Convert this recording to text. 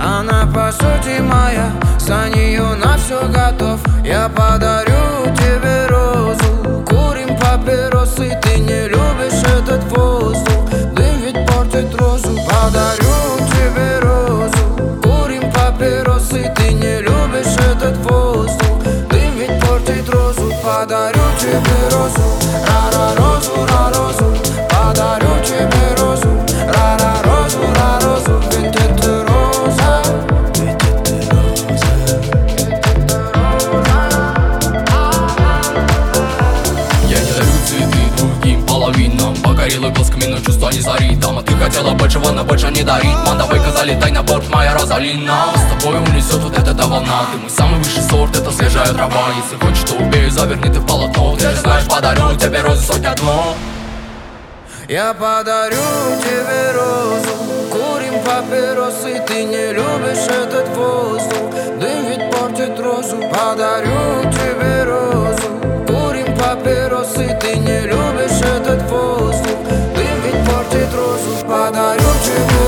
Она по сути моя, за нее на все готов. Я подарю тебе розу, курим папиросы. Ты не любишь этот воздух, дым ведь портит розу. Подарю тебе розу, курим папиросы. Ты не любишь этот воздух, дым ведь портит розу. Подарю тебе розу, ра-розу. Подарю тебе розу, ра-розу. Ведь это роза, ведь это роза. Я не дарю цветы другим половинам, погорела глазками, но чувства не зарит. А ты хотела большего, но больше не дарит. Ман, давай залетай на борт, моя Розалина. С тобой унесет вот эта волна. Ты мой самый высший сорт, это свежая трава. Если хочешь, то убей, заверни ты в полотно. Ты же знаешь, подарю тебе розы сотня дно. Я подарю тебе розу, курим папиросы. Ты не любишь этот воздух, дым ведь портит розу. Подарю тебе розу, курим папиросы. Ты не любишь этот воздух, дым ведь портит розу. Подарю тебе